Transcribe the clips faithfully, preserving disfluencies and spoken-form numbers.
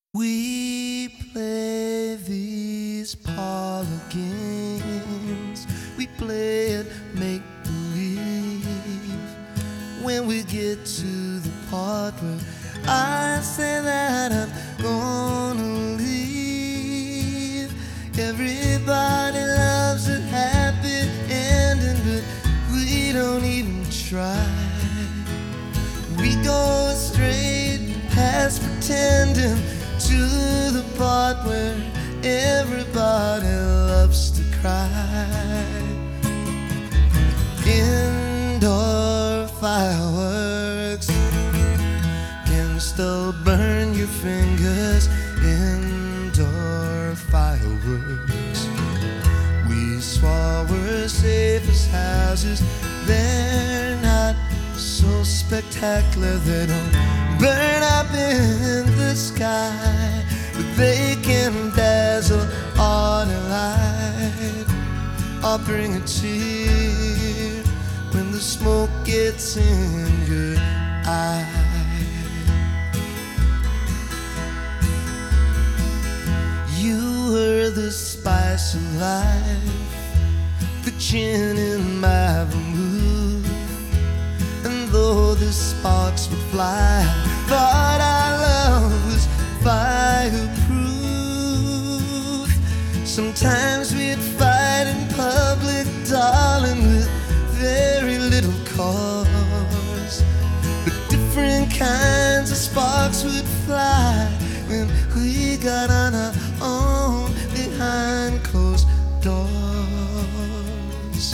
We play these parlor games. We play it make believe. When we get to the part where I say that I'm gonna leave, everybody loves a happy ending, but we don't even try. We go straight past pretending to the part where everybody loves to cry. Indoor fireworks can still burn your fingers. Indoor fireworks. We swore we're safe as houses. They're not so spectacular, they don't burn up in the sky, but they can dazzle on a light or bring a tear when the smoke gets in your eye. You were the spice of life, the gin in my vermouth, and though the sparks would fly, thought our love was fireproof. Sometimes we'd fight in public, darling, with very little cause, but different kinds of sparks would fly when we got on our own behind closed doors.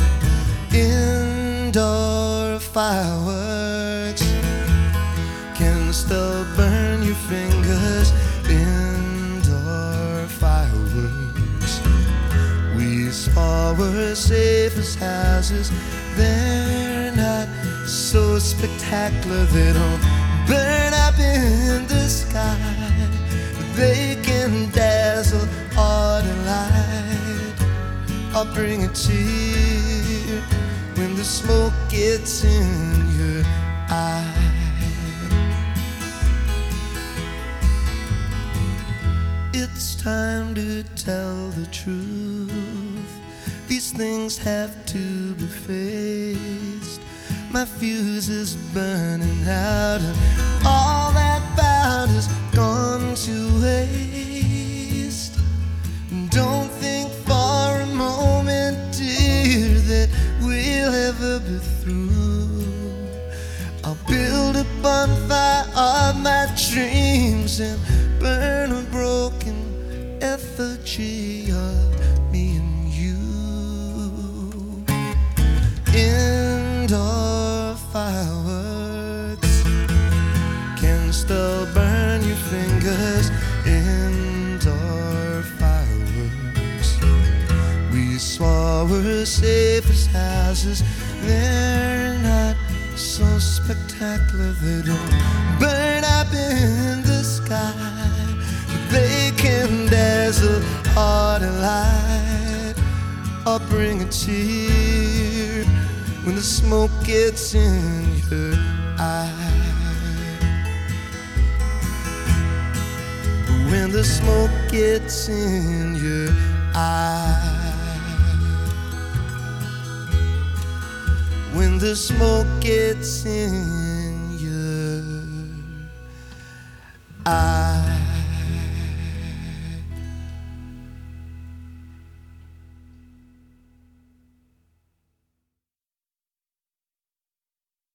Indoor fireworks can still burn your fingers. Indoor fireworks. We swore we're safe as houses. They're not so spectacular, they don't burn up in the sky, but they can dazzle or delight or bring a tear when the smoke gets in your eye. It's time to tell the truth. These things have to be faced. My fuse is burning out, and all that bound has gone to waste. Don't think for a moment, dear, that we'll ever be through. I'll build a bonfire of my dreams and burn a broken effigy of me and you. Indoor fireworks can still burn your fingers. Indoor fireworks. We swore we're safe as houses. They're not so spectacular, they don't burn up in the sky, but they can dazzle or delight or bring a tear when the smoke gets in your eye. When the smoke gets in your eye. When the smoke gets in your eye.